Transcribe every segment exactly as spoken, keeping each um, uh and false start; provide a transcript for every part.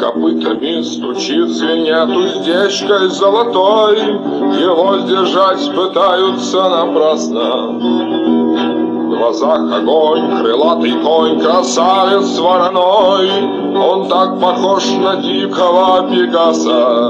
копытами стучит, звенят уздечкой золотой, его сдержать пытаются напрасно. В глазах огонь, крылатый конь, красавец вороной, он так похож на дикого Пегаса.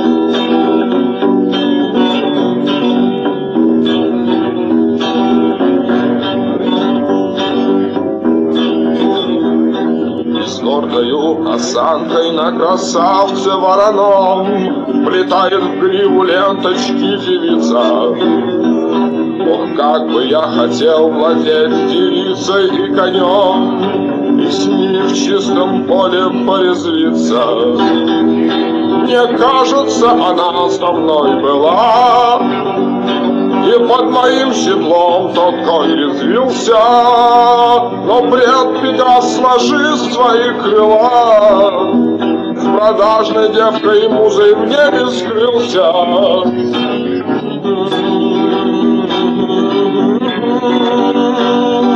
С гордою осанкой на красавце вороном плетает в гриву ленточки девица. Ох, как бы я хотел владеть девицей и конем, и с ними в чистом поле порезвиться. Мне кажется, она со мной была, и под моим седлом тот конь резвился. Но пред Пегас, сложи свои крыла, с продажной девкой и музой в небе скрылся. Thank you.